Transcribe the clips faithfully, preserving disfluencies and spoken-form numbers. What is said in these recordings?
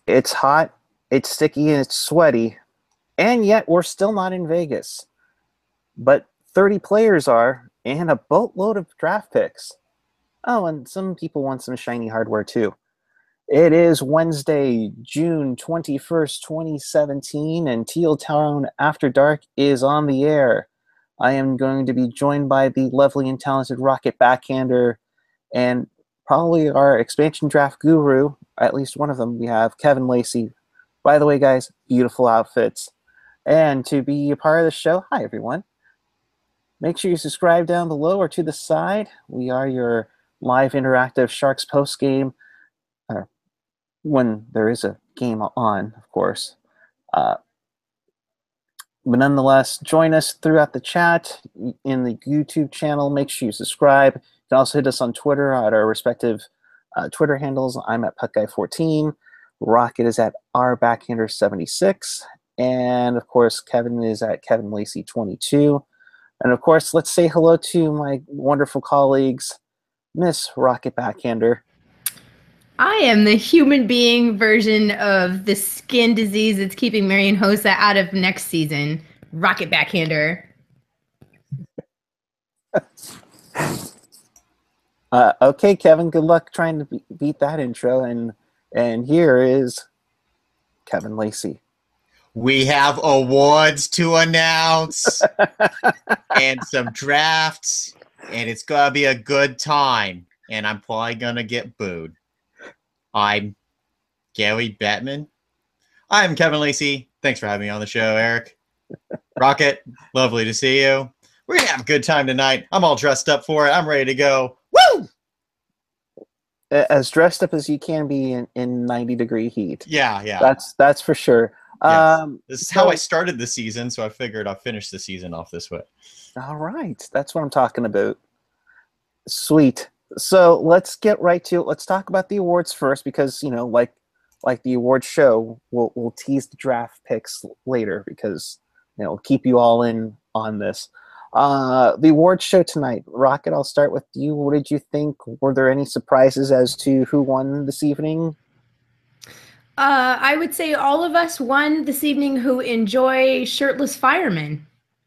It's hot, it's sticky, and it's sweaty, and yet we're still not in Vegas. But thirty players are, and a boatload of draft picks. Oh, and some people want some shiny hardware too. It is Wednesday, June twenty-first, twenty seventeen, and Teal Town After Dark is on the air. I am going to be joined by the lovely and talented Rocket Backhander and probably our expansion draft guru, at least one of them. We have Kevin Lacey. By the way, guys, beautiful outfits. And to be a part of the show, hi everyone. Make sure you subscribe down below or to the side. We are your live interactive Sharks post game, uh, when there is a game on, of course. Uh, but nonetheless, join us throughout the chat in the YouTube channel. Make sure you subscribe. You can also hit us on Twitter at our respective uh, Twitter handles. I'm at Puck Guy fourteen. Rocket is at R Backhander seventy-six. And, of course, Kevin is at Kevin Lacey twenty-two. And, of course, let's say hello to my wonderful colleagues, Miss Rocket Backhander. I am the human being version of the skin disease that's keeping Marian Hossa out of next season. Rocket Backhander. uh, okay, Kevin, good luck trying to be- beat that intro. And and here is Kevin Lacey. We have awards to announce and some drafts, and it's going to be a good time. And I'm probably going to get booed. I'm Gary Bettman. I'm Kevin Lacey. Thanks for having me on the show, Eric. Rocket, lovely to see you. We're going to have a good time tonight. I'm all dressed up for it. I'm ready to go. Woo! As dressed up as you can be in, in ninety degree heat. Yeah, yeah. That's that's for sure. Yes. Um, this is so, how I started the season, so I figured I'll finish the season off this way. All right. That's what I'm talking about. Sweet. So let's get right to it. Let's talk about the awards first because, you know, like like the award show, we'll, we'll tease the draft picks later because, you know, we'll keep you all in on this. Uh, the award show tonight. Rocket, I'll start with you. What did you think? Were there any surprises as to who won this evening? Uh, I would say all of us won this evening who enjoy shirtless firemen.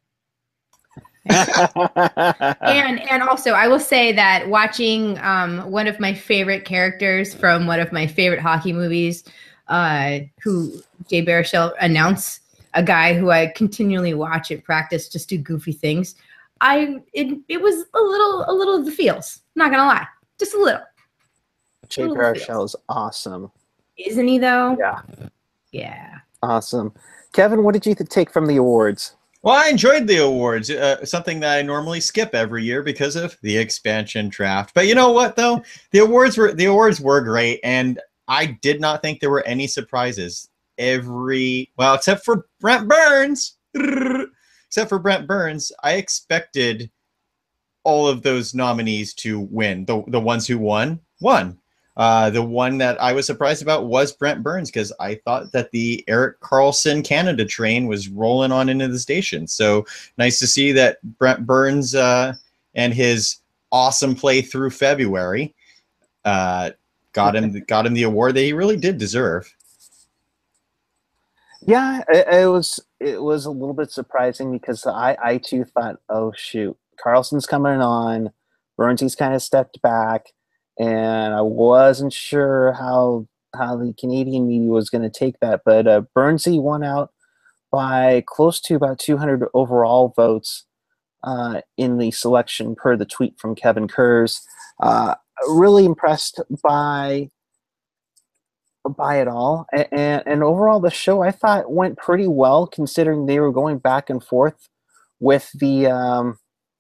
and and also I will say that watching um, one of my favorite characters from one of my favorite hockey movies, uh, who Jay Baruchel announce, a guy who I continually watch at practice just do goofy things. I it it was a little a little of the feels. Not gonna lie, just a little. Jay Baruchel is awesome. Isn't he though? Yeah. Yeah. Awesome. Kevin, what did you th- take from the awards? Well, I enjoyed the awards, uh, something that I normally skip every year because of the expansion draft. But you know what, though? The awards were the awards were great, and I did not think there were any surprises. Every well, except for Brent Burns, except for Brent Burns, I expected all of those nominees to win. The the ones who won won. Uh, the one that I was surprised about was Brent Burns because I thought that the Erik Karlsson Canada train was rolling on into the station. So nice to see that Brent Burns uh, and his awesome play through February uh, got him got him the award that he really did deserve. Yeah, it, it was it was a little bit surprising because I, I too thought, oh shoot, Karlsson's coming on, Burnsy's kind of stepped back. And I wasn't sure how how the Canadian media was going to take that. But uh, Burnsy won out by close to about two hundred overall votes uh, in the selection per the tweet from Kevin Kurz. Uh, really impressed by by it all. And, and overall, the show, I thought, went pretty well considering they were going back and forth with the um,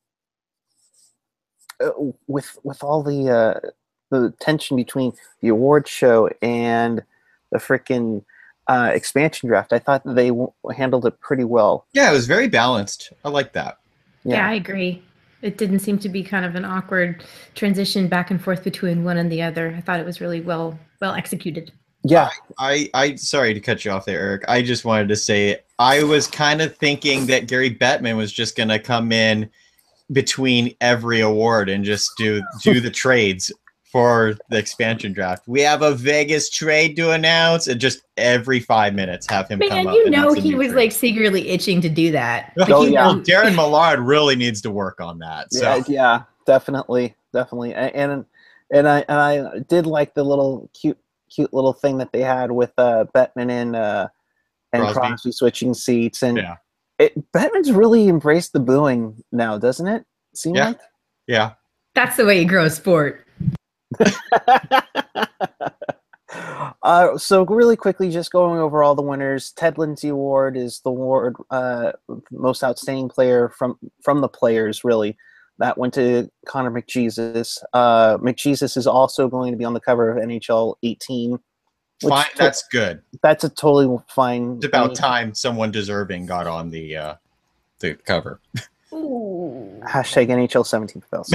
with with all the uh, the tension between the award show and the freaking uh, expansion draft. I thought they w- handled it pretty well. Yeah, it was very balanced. I like that. Yeah. yeah, I agree. It didn't seem to be kind of an awkward transition back and forth between one and the other. I thought it was really well well executed. Yeah. I, I, I sorry to cut you off there, Eric. I just wanted to say I was kind of thinking that Gary Bettman was just going to come in between every award and just do do the trades for the expansion draft. We have a Vegas trade to announce, and just every five minutes have him Man, come up. you and know announce a he new was trade. like secretly itching to do that. Like, Oh, you yeah. know- Darren Millard really needs to work on that. So. Yeah, yeah, definitely, definitely, A- and and I and I did like the little cute cute little thing that they had with uh, Bettman and uh, and Crosby. Crosby switching seats, and Yeah. it, Bettman's really embraced the booing now, doesn't it? Seem Yeah. like. Yeah. That's the way you grow a sport. uh, so really quickly, just going over all the winners. Ted Lindsay Award is the award uh, most outstanding player from from the players. Really, that went to Connor McJesus. Uh, McJesus is also going to be on the cover of N H L eighteen. which Fine. to- That's good. that's a totally fine. It's about time someone deserving got on the uh, the cover. Ooh. Hashtag N H L seventeen fails.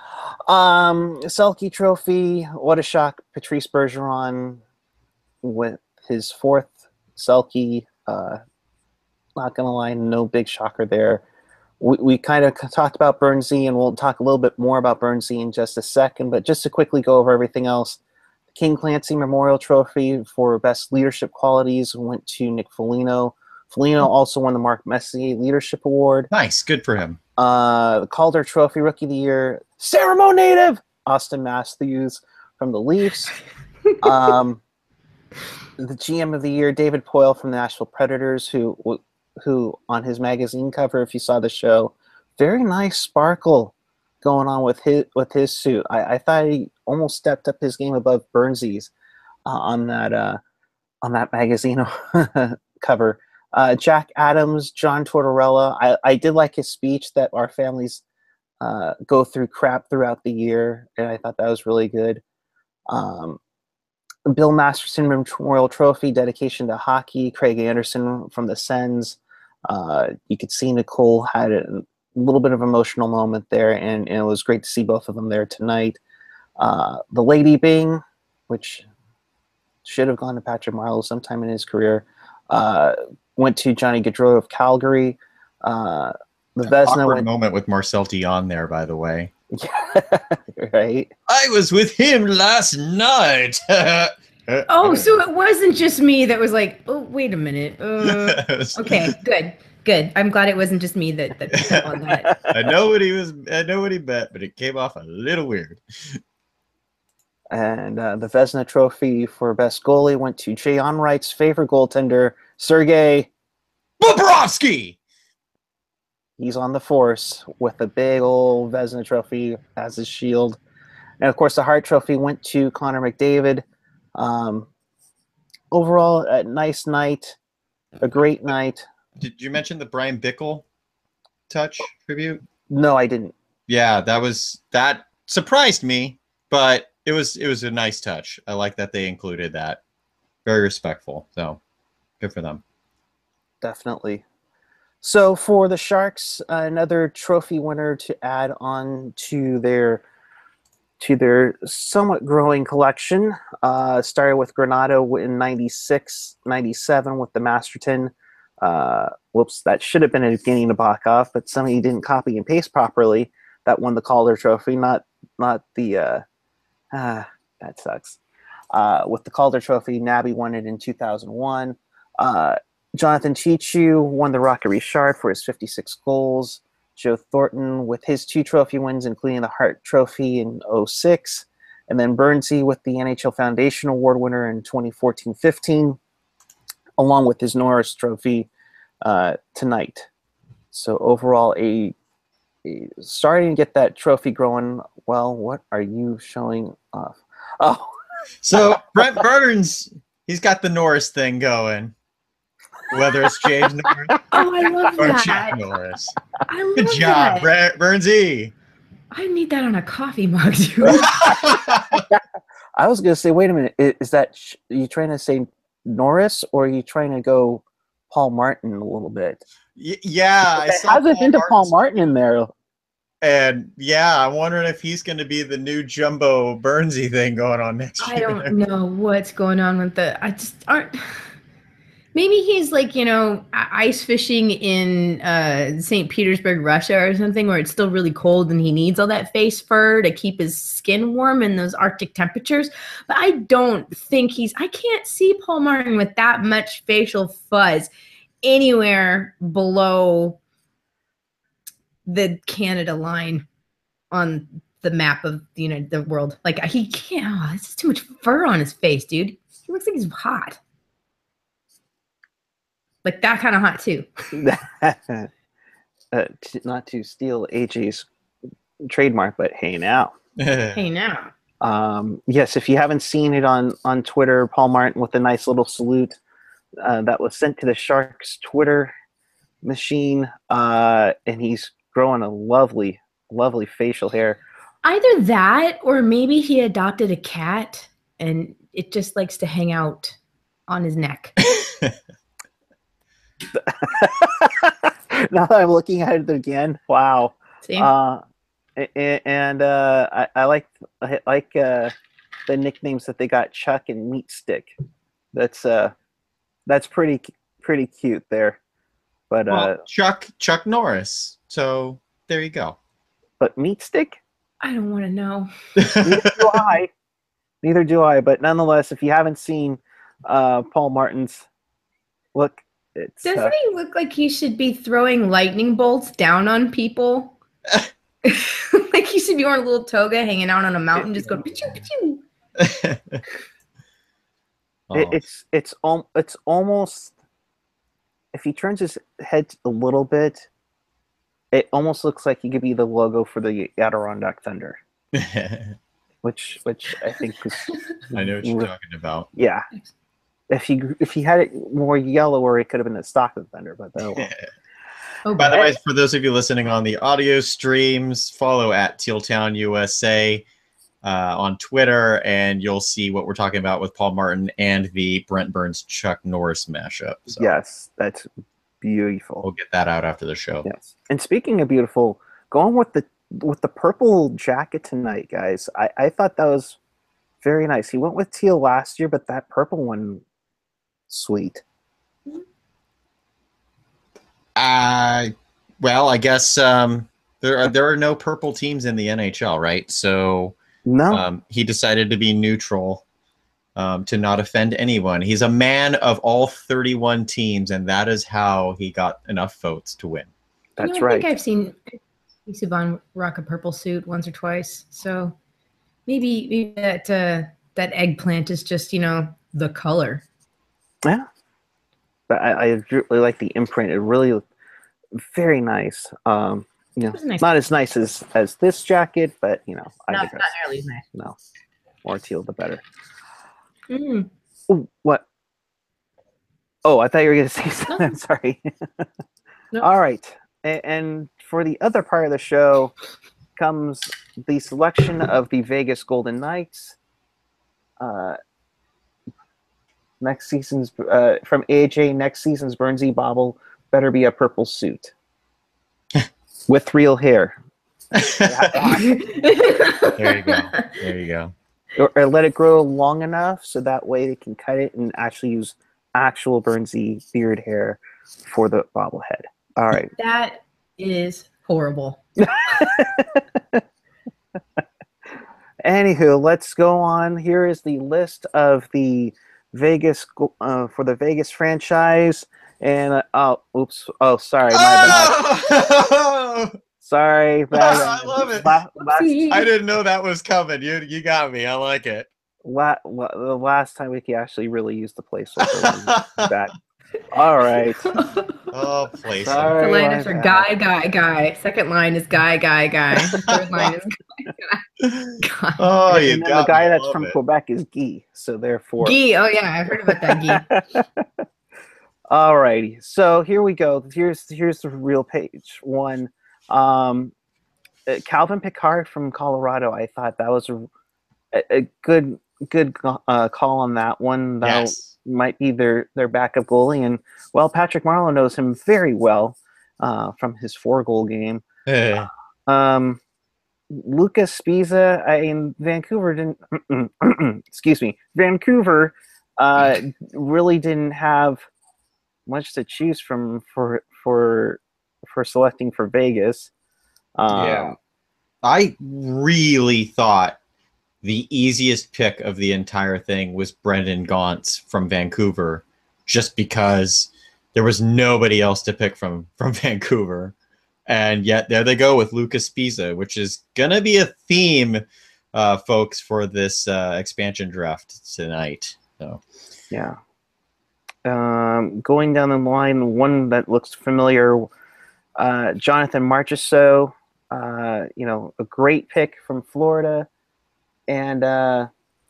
um, Selke Trophy. What a shock! Patrice Bergeron with his fourth Selke. Uh, not gonna lie, no big shocker there. We, we kind of talked about Bernsey, and we'll talk a little bit more about Bernsey in just a second. But just to quickly go over everything else, the King Clancy Memorial Trophy for best leadership qualities went to Nick Foligno. Foligno also won the Mark Messier Leadership Award. Nice. Good for him. Uh, the Calder Trophy Rookie of the Year, Ceremony native Austin Matthews from the Leafs. Um, the G M of the Year, David Poyle from the Nashville Predators, who who on his magazine cover, if you saw the show, very nice sparkle going on with his with his suit. I, I thought he almost stepped up his game above Burnsy's uh, on that uh, on that magazine cover. Uh, Jack Adams, John Tortorella. I, I did like his speech that our families uh, go through crap throughout the year, and I thought that was really good. Um, Bill Masterson Memorial Trophy, dedication to hockey. Craig Anderson from the Sens. Uh, you could see Nicole had a little bit of emotional moment there, and, and it was great to see both of them there tonight. Uh, the Lady Bing, which should have gone to Patrick Marleau sometime in his career, uh, went to Johnny Gaudreau of Calgary. Uh, the An Vezina awkward went. moment with Marcel Dion there, by the way. Right. I was with him last night. Oh, so it wasn't just me that was like, oh, wait a minute. Uh, okay, good, good. I'm glad it wasn't just me that, that picked up on that. I know what he was. I know what he bet, but it came off a little weird. And uh, the Vezina Trophy for best goalie went to Jay Onright's favorite goaltender, Sergei Bobrovsky. He's on the Force with a big old Vezina Trophy as his shield. And, of course, the Hart Trophy went to Connor McDavid. Um, overall, a nice night, a great night. Did you mention the Brian Bickle touch tribute? No, I didn't. Yeah, that was that surprised me, but it was it was a nice touch. I like that they included that. Very respectful. So good for them. Definitely. So for the Sharks, uh, another trophy winner to add on to their to their somewhat growing collection. Uh, started with Granato in ninety-six, ninety-seven with the Masterton. Uh, whoops, that should have been a beginning to Bakov, but somebody didn't copy and paste properly. That won the Calder Trophy, not not the. Uh, ah, that sucks. Uh, with the Calder Trophy, Nabby won it in two thousand one. Uh, Jonathan Chichu won the Rocket Richard for his fifty-six goals. Joe Thornton with his two trophy wins, including the Hart Trophy in oh six. And then Bernsey with the N H L Foundation Award winner in twenty fourteen fifteen, along with his Norris Trophy uh, tonight. So overall, a, a starting to get that trophy growing. Well, what are you showing off? Oh, So Brent Burns, he's got the Norris thing going. Whether it's James Norris Oh, I love or that. Jack Norris. I love Good job, that. Brent Burnsy. I need that on a coffee mug, dude. I was going to say, wait a minute. i- Is that sh- are you trying to say Norris, or are you trying to go Paul Martin a little bit? Y- yeah, I There saw hasn't Paul been to Paul Martin's- Martin in there. And yeah, I'm wondering if he's going to be the new Jumbo Burnsy thing going on next I year. don't know what's going on with the. I just aren't. Maybe he's like, you know, ice fishing in uh, Saint Petersburg, Russia or something, where it's still really cold and he needs all that face fur to keep his skin warm in those Arctic temperatures. But I don't think he's, I can't see Paul Martin with that much facial fuzz anywhere below the Canada line on the map of you know the world. Like he can't, oh, this is too much fur on his face, dude. He looks like he's hot. Like that kind of hot too. uh, t- not to steal A J's trademark, but hey now. Hey now. Um, yes, if you haven't seen it on, on Twitter, Paul Martin with a nice little salute uh, that was sent to the Sharks Twitter machine, uh, and he's growing a lovely, lovely facial hair. Either that, or maybe he adopted a cat and it just likes to hang out on his neck. Now that I'm looking at it again, wow. Same. Uh, and uh, I, I like I like uh, the nicknames that they got, Chuck and Meat Stick. That's uh, that's pretty pretty cute there. But well, uh, Chuck Chuck Norris. So there you go. But Meat Stick? I don't want to know. Neither do I. Neither do I. But nonetheless, if you haven't seen uh, Paul Martin's look. It's, Doesn't uh, he look like he should be throwing lightning bolts down on people? Like he should be wearing a little toga, hanging out on a mountain, just going pichu pichu. Oh. it, it's it's al- it's almost, if he turns his head a little bit, it almost looks like he could be the logo for the Adirondack Thunder, which which I think is, I know what you're talking about. yeah. If he if he had it more yellow, or it could have been the stock of the Thunder, but oh, well. Oh, By the way, for those of you listening on the audio streams, follow at Tealtown U S A uh, on Twitter, and you'll see what we're talking about with Paul Martin and the Brent Burns Chuck Norris mashup. So Yes, that's beautiful. we'll get that out after the show. Yes, and speaking of beautiful, going with the with the purple jacket tonight, guys. I, I thought that was very nice. He went with teal last year, but that purple one, sweet. Uh, well, I guess um, there are there are no purple teams in the N H L, right? So No, um, he decided to be neutral, um, to not offend anyone. He's a man of all thirty-one teams, and that is how he got enough votes to win. that's you know, I right. think I've seen Subban rock a purple suit once or twice. So maybe, maybe that uh, that eggplant is just, you know, the color. Yeah, but I, I really like the imprint. It really looked very nice. Um, you know, It was a nice- not as nice as as this jacket, but you know, I Not, digress. not nearly as nice. No, more teal the better. Mm. Ooh, what? Oh, I thought you were going to say something. I'm sorry. No. All right. A- And for the other part of the show comes the selection of the Vegas Golden Knights. Uh, next season's, uh, from A J, next season's Burnsy Bobble better be a purple suit with real hair. There you go. There you go. Or, or let it grow long enough so that way they can cut it and actually use actual Burnsy beard hair for the bobblehead. All right. That is horrible. Anywho, let's go on. Here is the list of the Vegas uh, for the Vegas franchise. And uh, oh, oops. Oh, sorry. My bad. Oh! Sorry. Bad. I love it. La- last, I didn't know that was coming. You you got me. I like it. la- la- the last time we could actually really use the placeholder. That. All right. Oh, place. Sorry. The line my after bad. guy, guy, guy. Second line is guy, guy, guy. Third line is guy, guy. Oh, you and then got the guy me. that's Love from it. Quebec is Guy. So therefore. Guy. Oh yeah, I've heard about that Guy. All righty. So here we go. Here's here's the real page one. Um, uh, Calvin Pickard from Colorado. I thought that was a, a good good uh, call on that one. That Yes. might be their their backup goalie, and well, Patrick Marleau knows him very well uh, from his four goal game. Eh. Um, Lucas Spiza I in Vancouver didn't. Excuse me, Vancouver uh, really didn't have much to choose from for for for selecting for Vegas. Um, yeah. I really thought the easiest pick of the entire thing was Brendan Gaunce from Vancouver, just because there was nobody else to pick from from Vancouver. And yet there they go with Lucas Pisa, which is going to be a theme, uh, folks, for this uh, expansion draft tonight. So, yeah. Um, going down the line, one that looks familiar, uh, Jonathan Marchessault, uh, you know, a great pick from Florida. And, uh,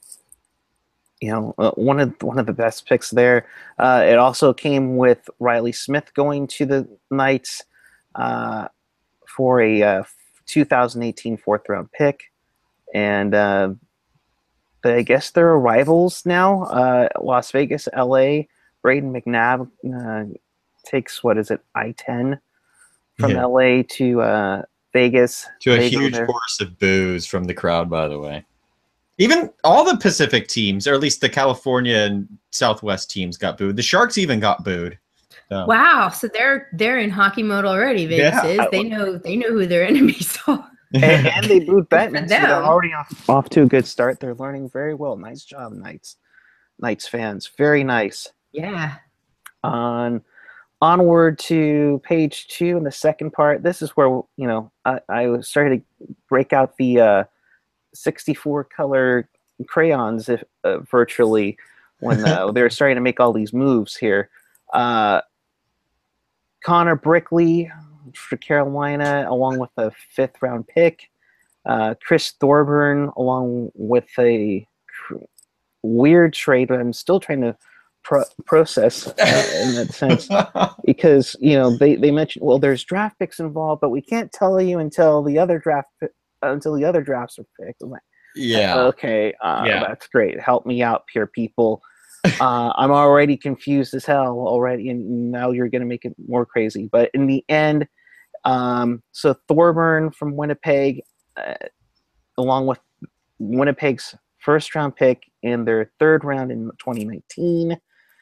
you know, uh, one of one of the best picks there. Uh, it also came with Riley Smith going to the Knights uh, for a uh, two thousand eighteen fourth round pick, and uh, I guess they're rivals now. Uh, Las Vegas, L A. Braden McNabb uh, takes what is it, I ten from yeah. L A to uh, Vegas. To a They go huge there. chorus of boos from the crowd, by the way. Even all the Pacific teams, or at least the California and Southwest teams, got booed. The Sharks even got booed. So. Wow, so they're they're in hockey mode already. Vegas Yeah. is. They know they know who their enemies are. and, and they booed Bettman, so them. they're already off, off to a good start. They're learning very well. Nice job, Knights. Knights fans. Very nice. Yeah. On onward to page two in the second part. This is where, you know, I, I started to break out the uh, sixty-four color crayons if, uh, virtually when uh, they were starting to make all these moves here. Uh, Connor Brickley for Carolina, along with a fifth round pick. Uh, Chris Thorburn, along with a cr- weird trade that I'm still trying to pro- process uh, in that sense. Because, you know, they, they mentioned, well, there's draft picks involved, but we can't tell you until the other draft uh, until the other drafts are picked. I'm like, yeah. okay, uh, Yeah. that's great. Help me out, pure people. Uh, I'm already confused as hell already, and now you're going to make it more crazy. But in the end, um, so Thorburn from Winnipeg, uh, along with Winnipeg's first round pick in their third round in twenty nineteen,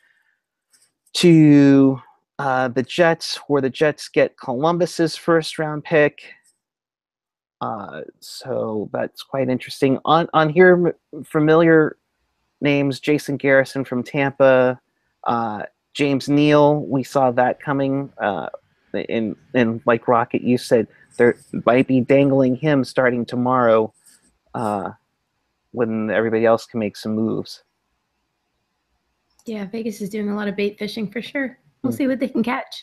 to uh, the Jets, where the Jets get Columbus's first round pick. Uh, so that's quite interesting. On on here, familiar names: Jason Garrison from Tampa, uh, James Neal. We saw that coming. Uh, in in like Rocket, you said there might be dangling him starting tomorrow, uh, when everybody else can make some moves. Yeah, Vegas is doing a lot of bait fishing for sure. We'll Mm. see what they can catch.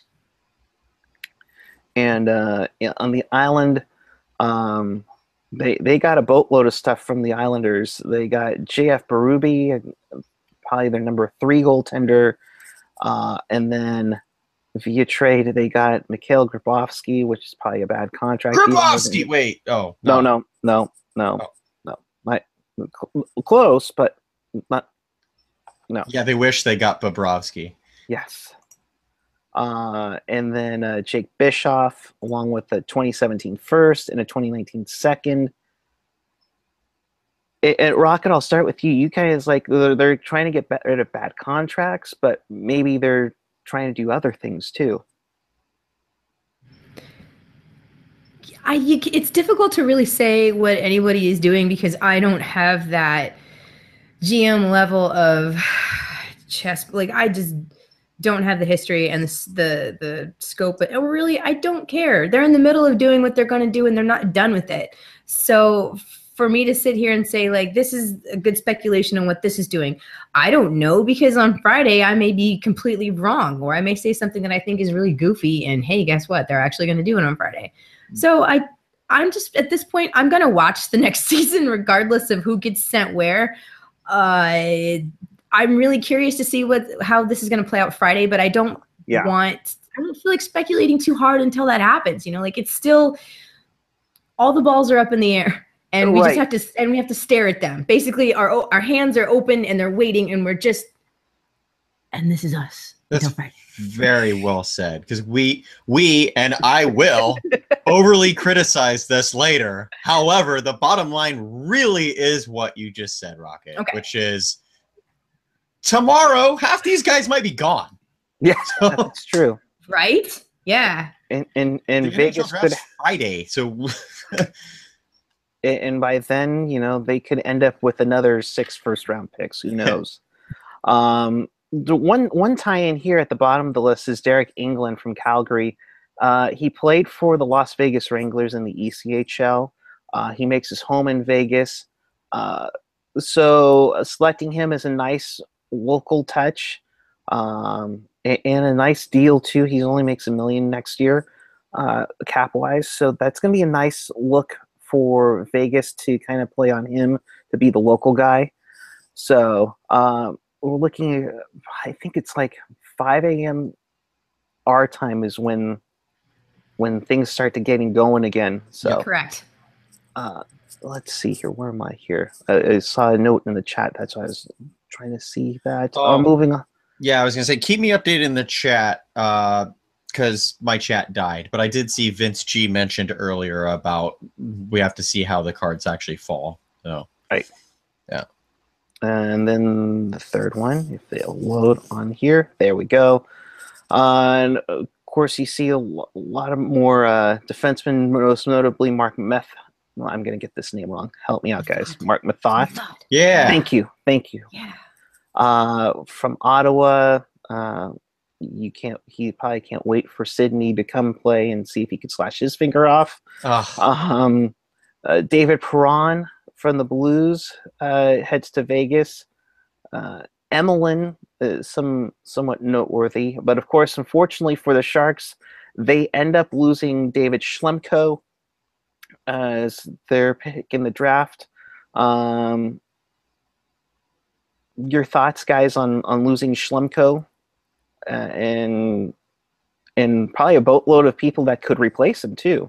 And uh, yeah, on the island, um, they they got a boatload of stuff from the Islanders. They got J F Berube, probably their number three goaltender, uh, and then via trade they got Mikhail Grabovski, which is probably a bad contract. Grabovski, wait. Oh, No, no, no, no, Oh. no. My, cl- close, but not. No. Yeah, they wish they got Bobrovsky. Yes. Uh, and then uh, Jake Bischoff, along with a twenty seventeen first and a twenty nineteen second. At, at Rocket, I'll start with you. You guys, like, they're, they're trying to get rid of bad contracts, but maybe they're trying to do other things too. I you, it's difficult to really say what anybody is doing because I don't have that G M level of chess. Like I just don't have the history and the the, the scope. But really, I don't care. They're in the middle of doing what they're going to do, and they're not done with it. So for me to sit here and say like this is a good speculation on what this is doing, I don't know, because on Friday I may be completely wrong, or I may say something that I think is really goofy. And hey, guess what? They're actually going to do it on Friday. So I, I'm just at this point, I'm going to watch the next season regardless of who gets sent where. Uh, I'm really curious to see what how this is going to play out Friday, but I don't Yeah. want, I don't feel like speculating too hard until that happens. You know, like it's still, all the balls are up in the air and we Right. just have to, and we have to stare at them. Basically our, our hands are open and they're waiting and we're just, and this is us. That's until Friday. very well said, because we we and I will overly criticize this later. However, the bottom line really is what you just said, Rocket, Okay. which is tomorrow half these guys might be gone. Yeah, So, that's true. Right? Yeah. And and, and the N H L Vegas could, draft's Friday, so and by then, you know, they could end up with another six first round picks. Who knows? um, the one one tie-in here at the bottom of the list is Derek England from Calgary. Uh, he played for the Las Vegas Wranglers in the E C H L. Uh, he makes his home in Vegas. Uh, so uh, selecting him is a nice local touch, um, and, and a nice deal too. He only makes a million next year, uh, cap wise. So that's going to be a nice look for Vegas to kind of play on him to be the local guy. So um, we're looking at, I think it's like five a.m. our time is when when things start to getting going again. So You're correct. Uh, let's see here. Where am I here? I, I saw a note in the chat. That's why I was trying to see that. Oh, Oh. moving on. yeah, I was gonna say keep me updated in the chat because uh, my chat died. But I did see Vince G mentioned earlier about we have to see how the cards actually fall. So Right. Yeah. And then the third one, if they'll load on here, there we go. Uh, and of course, you see a lo- lot of more uh, defensemen, most notably Mark Meth. Well, I'm going to get this name wrong. Help me out, guys. Mark Method. yeah, Thank you. Thank you. Yeah. Uh, from Ottawa, uh, you can't. He probably can't wait for Sydney to come play and see if he could slash his finger off. Ugh. Um, uh, David Perron from the Blues uh, heads to Vegas. Uh, Emelin is some somewhat noteworthy, but of course, unfortunately for the Sharks, they end up losing David Schlemko as their pick in the draft. Um, your thoughts, guys, on on losing Schlemko uh, and and probably a boatload of people that could replace him too.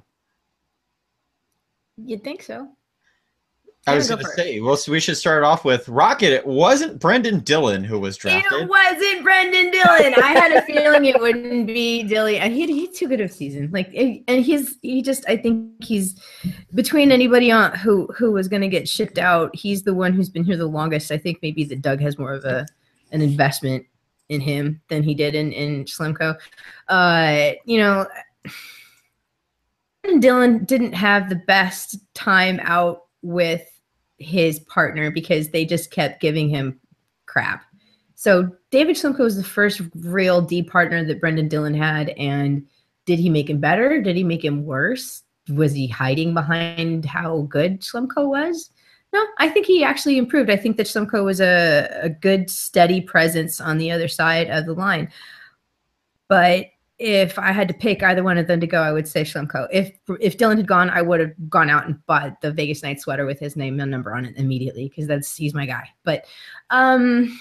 You'd think so. I was Go going to for it. say, well, so we should start off with Rocket. It wasn't Brendan Dillon who was drafted. It wasn't Brendan Dillon. I had a feeling it wouldn't be Dillon. And he he had too good of a season. Like, and he's he just I think he's between anybody on who who was going to get shipped out. He's the one who's been here the longest. I think maybe that Doug has more of a an investment in him than he did in in Schlemko. Uh, you know, Brendan Dillon didn't have the best time out with his partner because they just kept giving him crap. So David Schlemko was the first real D partner that Brendan Dillon had. And did he make him better? Did he make him worse? Was he hiding behind how good Schlemko was? No, I think he actually improved. I think that Schlemko was a, a good, steady presence on the other side of the line. But if I had to pick either one of them to go, I would say Schlemko. If if Dillon had gone, I would have gone out and bought the Vegas Knights sweater with his name and number on it immediately because that's he's my guy. But um,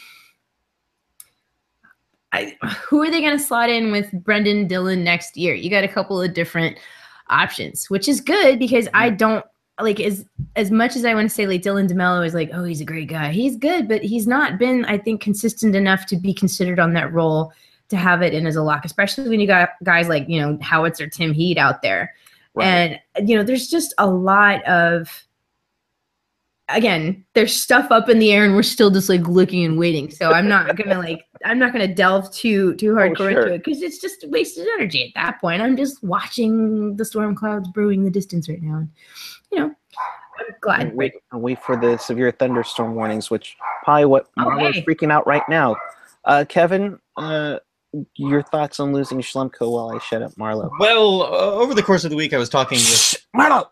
I, who are they going to slot in with Brendan Dillon next year? You got a couple of different options, which is good because I don't like as as much as I want to say like Dylan DeMello is like, oh, he's a great guy. He's good, but he's not been, I think, consistent enough to be considered on that role to have it in as a lock, especially when you got guys like, you know, Howitz or Tim Heed out there. Right. And, you know, there's just a lot of, again, there's stuff up in the air and we're still just like looking and waiting. So I'm not going to like, I'm not going to delve too, too hardcore oh, sure. into it because it's just wasted energy at that point. I'm just watching the storm clouds brewing in the distance right now. And, you know, I'm glad. And wait, and wait for the severe thunderstorm warnings, which probably what oh, Marlo's hey. freaking out right now. Uh, Kevin, uh, your thoughts on losing Schlemko while I shut up Marlo? Well, uh, over the course of the week, I was talking with Marlo.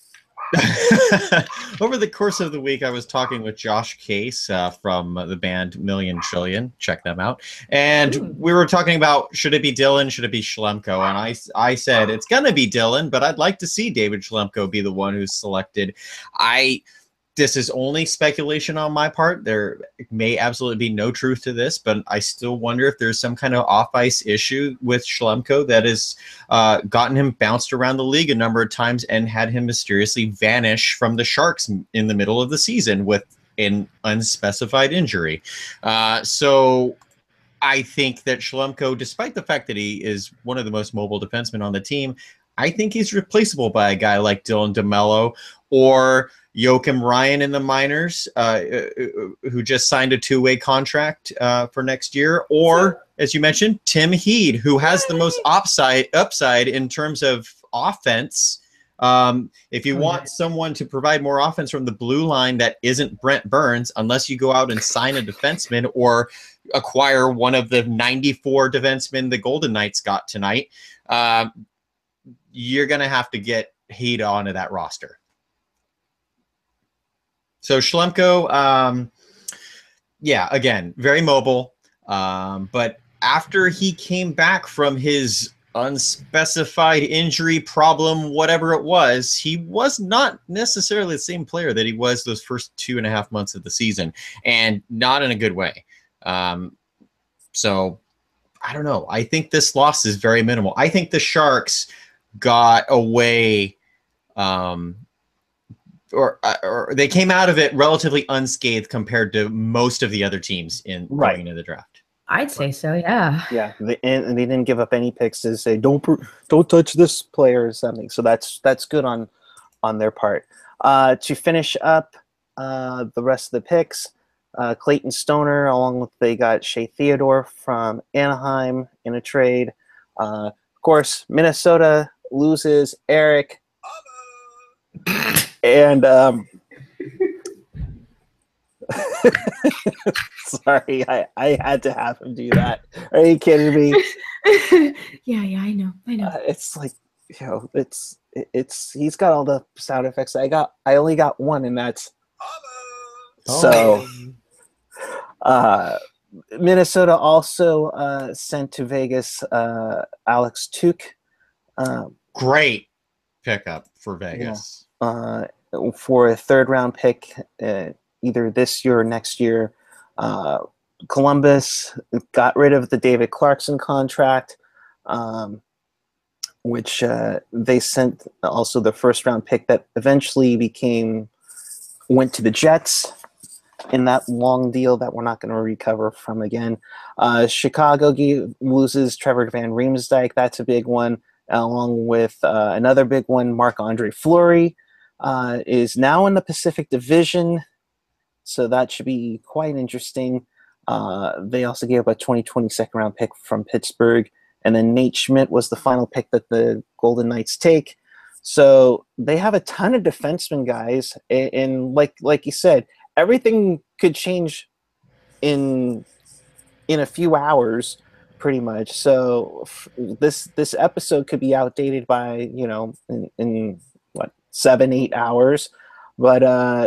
Over the course of the week, I was talking with Josh Case uh, from the band Million Trillion. Check them out. And Ooh. we were talking about should it be Dillon, should it be Schlemko? And I, I said it's going to be Dillon, but I'd like to see David Schlemko be the one who's selected. I. This is only speculation on my part. There may absolutely be no truth to this, but I still wonder if there's some kind of off-ice issue with Schlemko that has uh, gotten him bounced around the league a number of times and had him mysteriously vanish from the Sharks in the middle of the season with an unspecified injury. Uh, so I think that Schlemko, despite the fact that he is one of the most mobile defensemen on the team, I think he's replaceable by a guy like Dylan DeMello or Joakim Ryan in the minors, uh, who just signed a two-way contract uh, for next year, or as you mentioned, Tim Heed, who has the most upside upside in terms of offense. Um, if you want someone to provide more offense from the blue line that isn't Brent Burns, unless you go out and sign a defenseman or acquire one of the ninety-four defensemen the Golden Knights got tonight, uh, you're going to have to get Heed onto that roster. So Schlemko, um, yeah, again, very mobile. Um, but after he came back from his unspecified injury problem, whatever it was, he was not necessarily the same player that he was those first two and a half months of the season, and not in a good way. Um, so I don't know. I think this loss is very minimal. I think the Sharks got away, um, or or they came out of it relatively unscathed compared to most of the other teams in Right. going into the draft. I'd say so, yeah. Yeah, they, and they didn't give up any picks to say don't don't touch this player or something. So that's that's good on on their part. Uh, to finish up uh, the rest of the picks, uh, Clayton Stoner, along with they got Shea Theodore from Anaheim in a trade. Uh, of course, Minnesota loses Eric. And um, sorry, I, I had to have him do that. Are you kidding me? yeah, yeah, I know, I know. Uh, it's like, you know, it's it's he's got all the sound effects. I got I only got one, and that's so. Uh, Minnesota also uh, sent to Vegas uh, Alex Tuch. Um, Great pickup for Vegas. Uh, for a third round pick, uh, either this year or next year. Uh, Columbus got rid of the David Clarkson contract, um, which uh, they sent also the first round pick that eventually became went to the Jets in that long deal that we're not going to recover from again. Uh, Chicago gave, loses Trevor Van Riemsdyk. That's a big one, along with uh, another big one, Marc-Andre Fleury. Uh, is now in the Pacific Division, so that should be quite interesting. Uh, they also gave up a twenty twenty second round pick from Pittsburgh, and then Nate Schmidt was the final pick that the Golden Knights take. So they have a ton of defensemen, guys, and, and like like you said, everything could change in in a few hours, pretty much. So f- this this episode could be outdated by you know in, in what seven eight hours, but uh,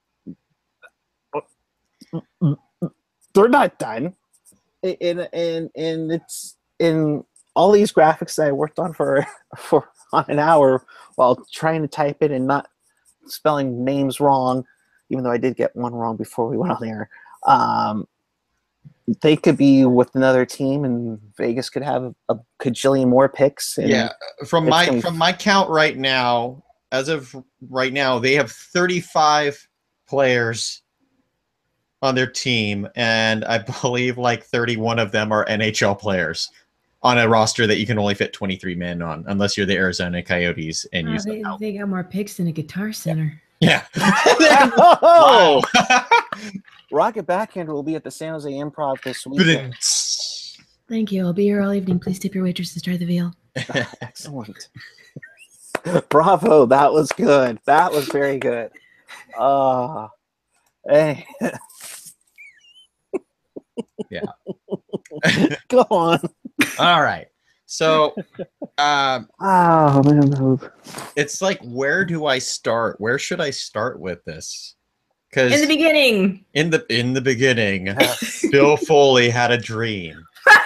they're not done. And and and it's in all these graphics that I worked on for for on an hour while trying to type it and not spelling names wrong, even though I did get one wrong before we went on there. Um, they could be with another team, and Vegas could have a cajillion more picks. And yeah, from my gonna... from my count right now, as of right now, they have thirty-five players on their team, and I believe like thirty-one of them are N H L players on a roster that you can only fit twenty-three men on, unless you're the Arizona Coyotes and Oh, use they, them. they got more picks than a Guitar Center. Yeah. Oh! Wow. Rocket Backhander will be at the San Jose Improv this weekend. Thank you. I'll be here all evening. Please tip your waitresses. Try the veal. Excellent. Bravo. That was good. That was very good. Uh, hey. Yeah. Go on. All right. So um, oh, man. it's like, where do I start? Where should I start with this? Because In the beginning. in the in the beginning, Bill Foley had a dream.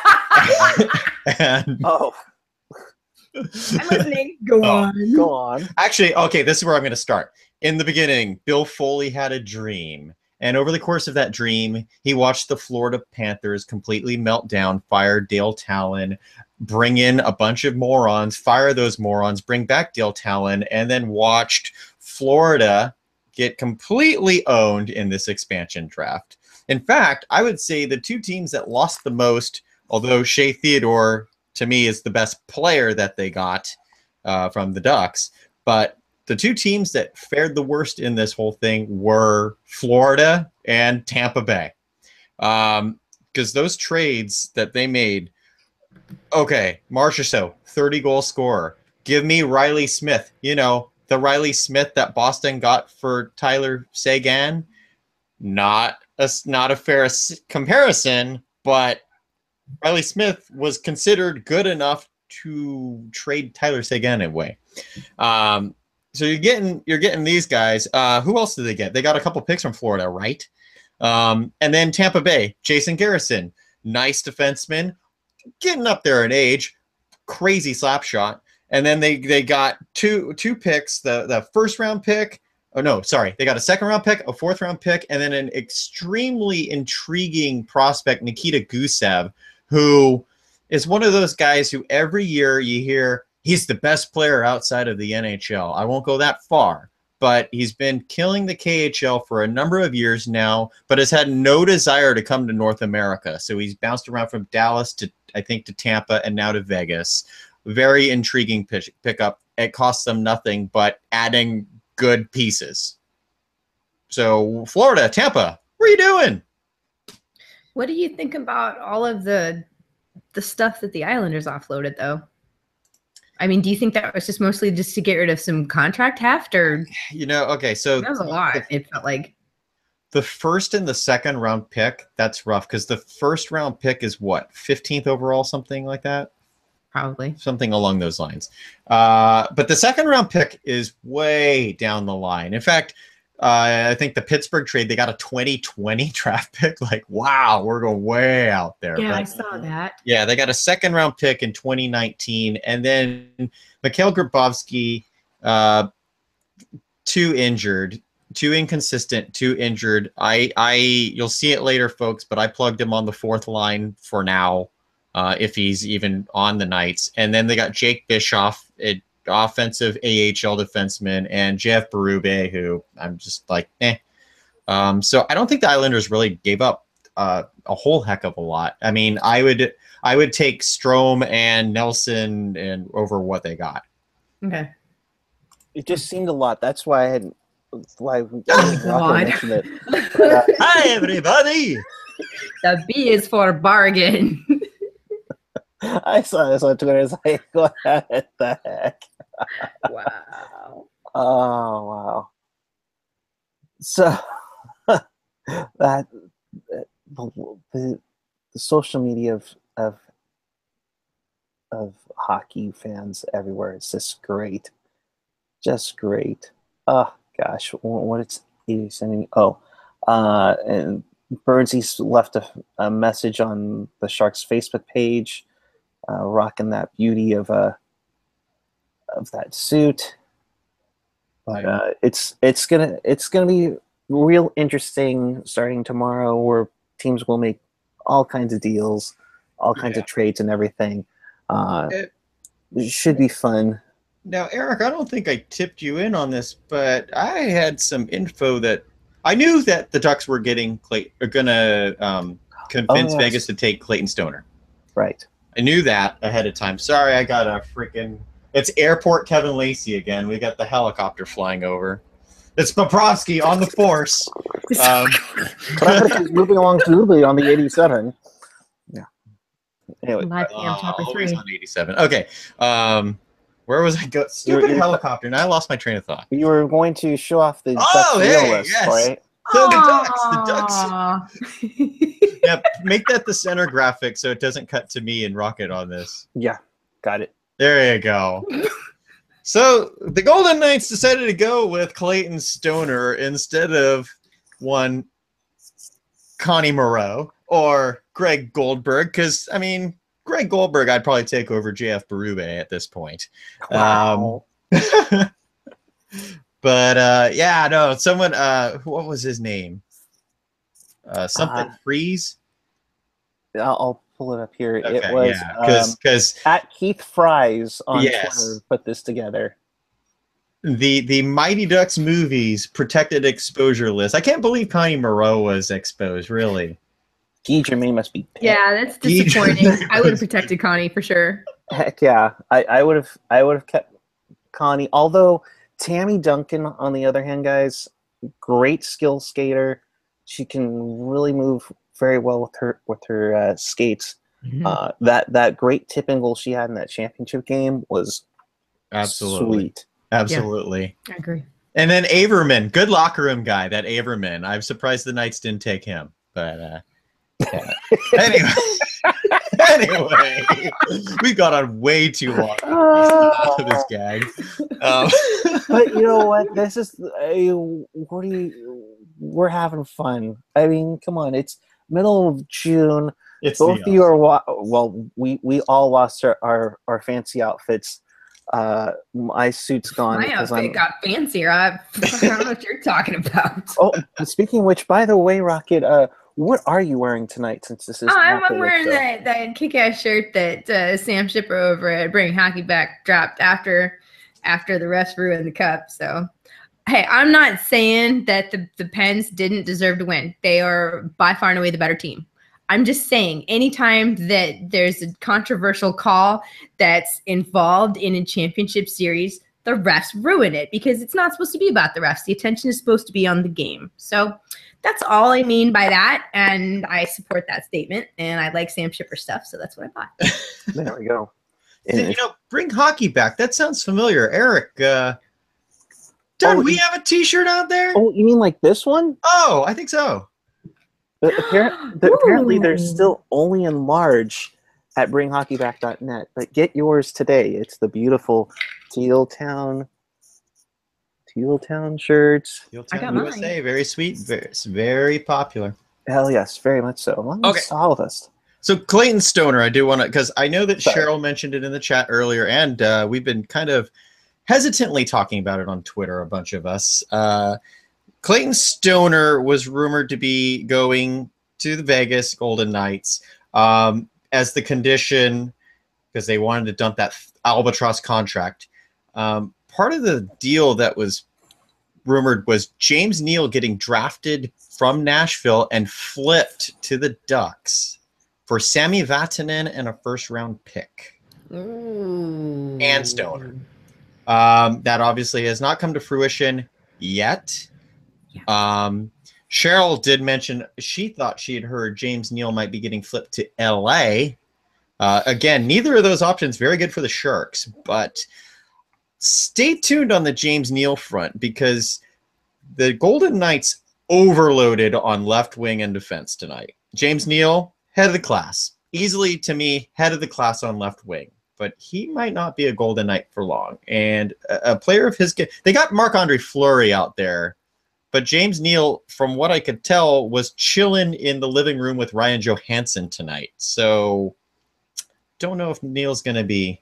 and Oh, I'm listening. Go Oh. on. go on. actually, okay, this is where I'm going to start. In the beginning, Bill Foley had a dream. And over the course of that dream, he watched the Florida Panthers completely melt down, fire Dale Talon, bring in a bunch of morons, fire those morons, bring back Dale Talon, and then watched Florida get completely owned in this expansion draft. In fact, I would say the two teams that lost the most, although Shea Theodore, to me, is the best player that they got uh, from the Ducks, but the two teams that fared the worst in this whole thing were Florida and Tampa Bay. Um, because those trades that they made, okay, Marchessault, thirty goal scorer. Give me Riley Smith. You know, the Riley Smith that Boston got for Tyler Seguin. Not a, not a fair comparison, but Riley Smith was considered good enough to trade Tyler Seguin away. Um, so you're getting you're getting these guys. Uh, who else did they get? They got a couple picks from Florida, right? Um, and then Tampa Bay, Jason Garrison, nice defenseman, getting up there in age, crazy slap shot. And then they they got two two picks, the the first round pick. Oh no, sorry, they got a second round pick, a fourth round pick, and then an extremely intriguing prospect, Nikita Gusev, who is one of those guys who every year you hear he's the best player outside of the N H L. I won't go that far, but he's been killing the K H L for a number of years now, but has had no desire to come to North America. So he's bounced around from Dallas to, I think, to Tampa and now to Vegas. Very intriguing pitch, pickup. It costs them nothing but adding good pieces. So Florida, Tampa, what are you doing? What do you think about all of the the stuff that the Islanders offloaded, though? I mean, do you think that was just mostly just to get rid of some contract heft, or you know? Okay, so that was a lot. The, it felt like the first and the second round pick. That's rough because the first round pick is what, fifteenth overall, something like that. Probably something along those lines. Uh, but the second round pick is way down the line. In fact, uh, I think the Pittsburgh trade, they got a twenty twenty draft pick. Like, wow, we're going way out there. Yeah, but, I saw that. Yeah, they got a second round pick in twenty nineteen. And then Mikhail Grabovski, uh, too injured, too inconsistent, too injured. I, I, you'll see it later, folks, but I plugged him on the fourth line for now. Uh, if he's even on the Knights. And then they got Jake Bischoff, an offensive A H L defenseman, and Jeff Berube, who I'm just like, eh. Um, so I don't think the Islanders really gave up uh, a whole heck of a lot. I mean, I would I would take Strome and Nelson and over what they got. Okay. It just seemed a lot. That's why I had why oh, God. mentioned it. But, uh, Hi, everybody. The B is for bargain. I saw this on Twitter. It's like, what the heck? Wow. Oh, wow. So, that, that the, the, the social media of, of, of hockey fans everywhere is just great. Just great. Oh, gosh. What it's he sending? Oh, uh, and Birdsy's left a, a message on the Sharks Facebook page. Uh, rocking that beauty of uh, of that suit, but uh, it's it's gonna it's gonna be real interesting starting tomorrow, where teams will make all kinds of deals, all kinds yeah. of trades and everything. Uh, it, it should be fun. Now, Eric, I don't think I tipped you in on this, but I had some info that I knew that the Ducks were getting Clay, are gonna um, convince oh, yes. Vegas to take Clayton Stoner. Right. I knew that ahead of time. Sorry, I got a freaking... It's Airport Kevin Lacey again. We got the helicopter flying over. It's Bobrovsky on the force. Um, But he's moving along smoothly on the eighty-seven. Yeah. Anyway. Live cam uh, chopper always three. on eighty-seven. Okay. Um, where was I go? Stupid You're- you're- helicopter. And I lost my train of thought. You were going to show off the Oh, Ducks hey, deal list, yes. right? So the Ducks. The Ducks. Ducks. Yeah, make that the center graphic so it doesn't cut to me and Rocket on this. Yeah. Got it. There you go. So the Golden Knights decided to go with Clayton Stoner instead of one Connie Moreau or Greg Goldberg, because I mean Greg Goldberg I'd probably take over J F Berube at this point. Wow. Um, but uh, yeah, no, someone. Uh, what was his name? Uh, something Uh, Freeze. I'll, I'll pull it up here. Okay, it was yeah, because um, because at Keith Fries on Yes. Twitter put this together. the the Mighty Ducks movies protected exposure list. I can't believe Connie Moreau was exposed. Really. Guy Germain must be pissed. Yeah, that's He- disappointing. I would have protected Connie for sure. Heck yeah. I, I would have I would have kept Connie. Although Tammy Duncan, on the other hand, guys, great skill skater. She can really move very well with her with her uh, skates. Mhm. Uh, that that great tipping goal she had in that championship game was Absolutely. sweet. Absolutely. I agree. And then Averman, good locker room guy, that Averman. I'm surprised the Knights didn't take him. But uh, yeah. anyway, anyway, we got on way too long for this gag. Um, But you know what? This is uh, what do you? We're having fun. I mean, come on! It's middle of June. it's Both the of you are wa- well. We we all lost our our, our fancy outfits. Uh, my suit's gone My because outfit I'm. got fancier. I, I don't know what you're talking about. Oh, speaking of which, by the way, Rocket, uh, what are you wearing tonight? Since this is. Oh, I'm, not the I'm Rick wearing show? that, that kick-ass shirt that uh, Sam Shipper over at Bring Hockey Back dropped after after the refs ruined the cup. So, hey, I'm not saying that the, the Pens didn't deserve to win. They are by far and away the better team. I'm just saying anytime that there's a controversial call that's involved in a championship series, the refs ruin it because it's not supposed to be about the refs. The attention is supposed to be on the game. So that's all I mean by that. And I support that statement. And I like Sam Shipper stuff. So that's what I bought. There we go. You And know, Bring Hockey Back. That sounds familiar. Eric, uh, don't Oh, we you- have a T-shirt out there? oh, you mean like this one? Oh, I think so. But apparent, the, apparently, they're Ooh. still only in large at bring hockey back dot net. But get yours today. It's the beautiful Teal Town, Teal Town shirts. You'll I tell got U S A, mine. very sweet, very, it's very popular. Hell yes, very much so. Among Okay. all of us. So Clayton Stoner, I do want to, because I know that Sorry. Cheryl mentioned it in the chat earlier, and uh, we've been kind of hesitantly talking about it on Twitter, a bunch of us. Uh, Clayton Stoner was rumored to be going to the Vegas Golden Knights um, as the condition, because they wanted to dump that Albatross contract. Um, part of the deal that was rumored was James Neal getting drafted from Nashville and flipped to the Ducks for Sami Vatanen and a first-round pick. Ooh. And Stoner. Um, that obviously has not come to fruition yet. Yeah. Um, Cheryl did mention she thought she had heard James Neal might be getting flipped to L A. Uh, again, neither of those options very good for the Sharks, but stay tuned on the James Neal front because the Golden Knights overloaded on left wing and defense tonight. James Neal, head of the class. Easily, to me, head of the class on left wing. But he might not be a Golden Knight for long. And a, a player of his – they got Marc-Andre Fleury out there. But James Neal, from what I could tell, was chilling in the living room with Ryan Johansson tonight. So don't know if Neal's going to be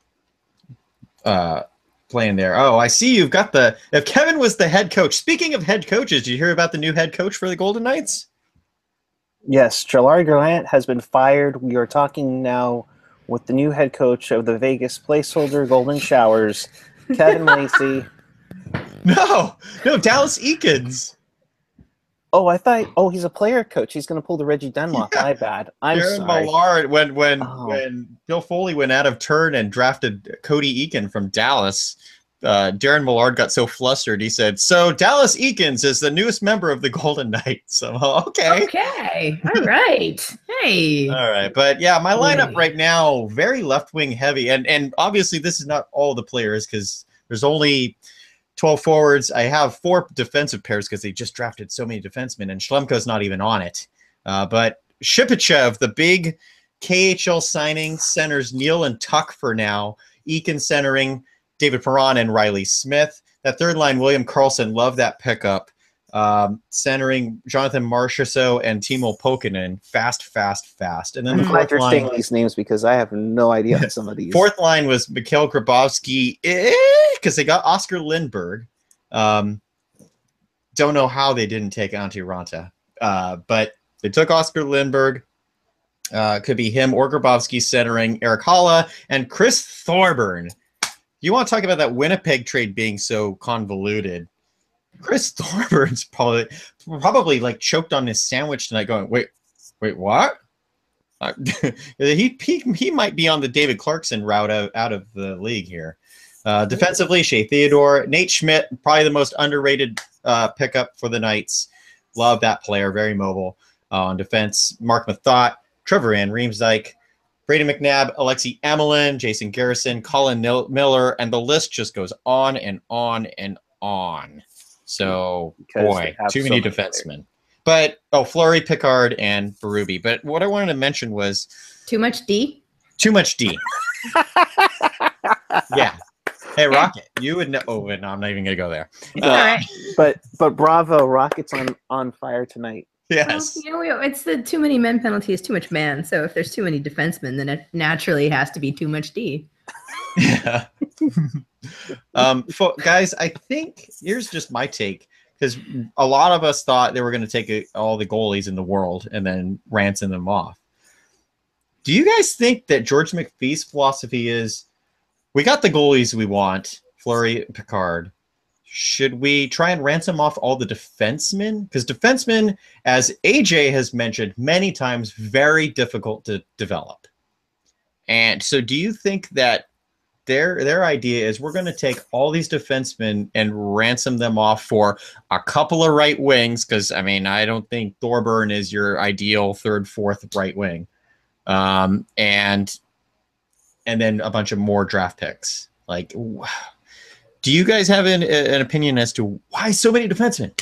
uh, playing there. Oh, I see you've got the – if Kevin was the head coach – speaking of head coaches, did you hear about the new head coach for the Golden Knights? Yes, Trelari Grant has been fired. We are talking now with the new head coach of the Vegas placeholder Golden Showers, Kevin Lacey. No, no, Dallas Eakins. Oh, I thought. Oh, he's a player coach. He's going to pull the Reggie Dunlop. Yeah. My bad. I'm Darren sorry. Millard, when when Oh. when Bill Foley went out of turn and drafted Cody Eakin from Dallas, uh, Darren Millard got so flustered he said, "So Dallas Eakins is the newest member of the Golden Knights." So okay, Okay. All right. Hey. all right, but yeah, my lineup Hey. right now very left wing heavy, and and obviously this is not all the players because there's only twelve forwards. I have four defensive pairs because they just drafted so many defensemen, and Schlemko's not even on it. Uh, but Shipachev, the big K H L signing, centers Neal and Tuck for now. Eakin centering David Perron and Riley Smith. That third line, William Karlsson, love that pickup. Um, centering Jonathan Marchessault and Timo Pokinen. Fast, fast, fast. And then the I'm glad fourth you're line. saying these names because I have no idea on some of these. Fourth line was Mikhail Grabowski because they got Oscar Lindberg. Um, don't know how they didn't take Antti Ranta, uh, but they took Oscar Lindberg. Uh, could be him or Grabowski centering Eric Halla and Chris Thorburn. You want to talk about that Winnipeg trade being so convoluted? Chris Thorburn's probably probably like choked on his sandwich tonight, going, "Wait, wait, what?" Uh, he, he he might be on the David Clarkson route out, out of the league here. Uh, defensively, Shea Theodore, Nate Schmidt, probably the most underrated uh, pickup for the Knights. Love that player, very mobile. Uh, on defense, Mark Mathot, Trevor Ann Reamsdyke, Brady McNabb, Alexi Emelin, Jason Garrison, Colin Nil- Miller, and the list just goes on and on and on. So, Because boy, they have too so many many defensemen. But, oh, Fleury, Picard, and Berube. But what I wanted to mention was Too much D? too much D. Yeah. Hey, Rocket, you would know. Oh, no, I'm not even going to go there. It's all right. But but bravo, Rockets on on fire tonight. Yes. Well, you know, it's the too many men penalty is too much man. So if there's too many defensemen, then it naturally has to be too much D. Yeah. um, fo- guys, I think here's just my take, because a lot of us thought they were going to take a, all the goalies in the world and then ransom them off. Do you guys think that George McPhee's philosophy is, we got the goalies we want, Fleury, Picard. Should we try and ransom off all the defensemen? Because defensemen, as A J has mentioned many times, very difficult to develop. And so do you think that their their idea is, we're going to take all these defensemen and ransom them off for a couple of right wings? Because, I mean, I don't think Thorburn is your ideal third, fourth right wing. Um, and and then a bunch of more draft picks. Like, do you guys have an, an opinion as to why so many defensemen?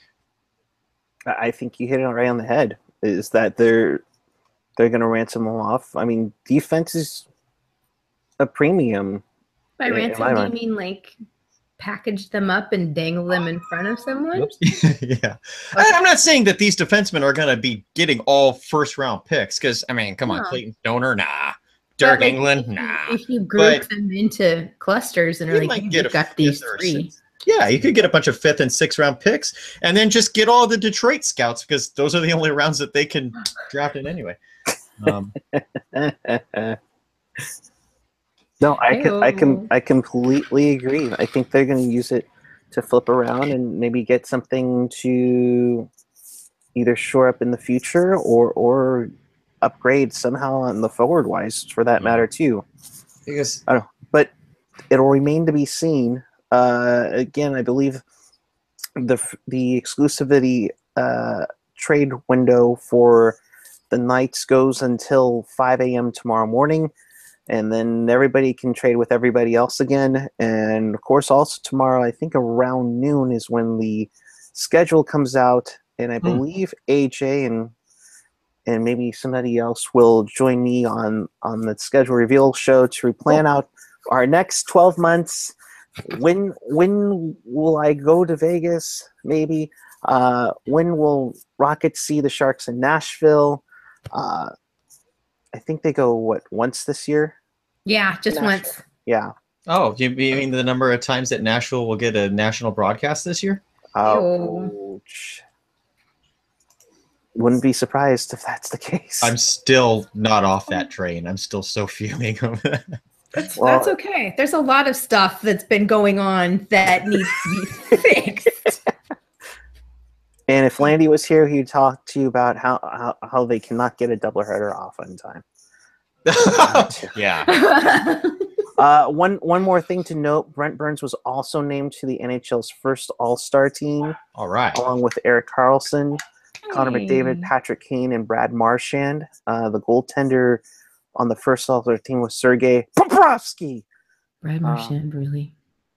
I think you hit it right on the head. Is that they're they're going to ransom them off? I mean, defense is a premium. By in ransom, my do you mind. mean like package them up and dangle them in front of someone? Yeah. I, I'm not saying that these defensemen are going to be getting all first round picks, because, I mean, come on, No. Clayton Stoner, nah. Derek But, like, England, if you- nah. If you group But them into clusters and are you like, might hey, get we've a got these fifth or a three. sixth. Yeah, you could get a bunch of fifth and sixth round picks, and then just get all the Detroit scouts, because those are the only rounds that they can draft in anyway. Um, No, I can, I can, Heyo. I completely agree. I think they're going to use it to flip around and maybe get something to either shore up in the future or or upgrade somehow on the forward wise, for that Yeah. matter too. because I don't know, but it'll remain to be seen. Uh, again, I believe the the exclusivity uh, trade window for the Knights goes until five a.m. tomorrow morning. And then everybody can trade with everybody else again. And of course, also tomorrow, I think around noon is when the schedule comes out. And I believe A J and and maybe somebody else will join me on on the schedule reveal show to plan out our next twelve months. When when will I go to Vegas? Maybe. Uh, when will Rockets see the Sharks in Nashville? Uh, I think they go, what, once this year? Yeah, just Nashville. once. Yeah. Oh, do you mean the number of times that Nashville will get a national broadcast this year? Ouch. Wouldn't be surprised if that's the case. I'm still not off that train. I'm still so fuming over that. That's, Well- that's okay. There's a lot of stuff that's been going on that needs to be fixed. And if Landy was here, he'd talk to you about how, how, how they cannot get a doubleheader off on time. Yeah. Uh, one one more thing to note: Brent Burns was also named to the N H L's first All-Star team, All right. along with Eric Carlson, Connor Hey. McDavid, Patrick Kane, and Brad Marchand. Uh, the goaltender on the first All-Star team was Sergei Bobrovsky, Brad Marchand, really?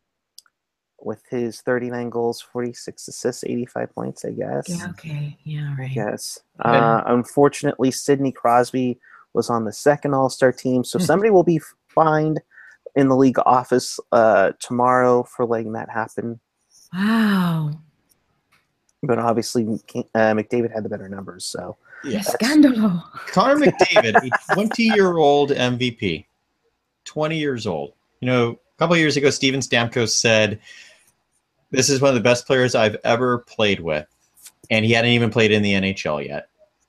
with his thirty-nine goals, forty-six assists, eighty-five points, I guess. Yeah, okay. Yeah, right. Yes. Uh, unfortunately, Sidney Crosby was on the second All-Star team, so somebody will be fined in the league office uh, tomorrow for letting that happen. Wow. But obviously, uh, McDavid had the better numbers, so Yeah. Scandalo. Connor McDavid, a twenty-year-old M V P, twenty years old. You know, a couple of years ago, Steven Stamkos said, "This is one of the best players I've ever played with," and he hadn't even played in the N H L yet.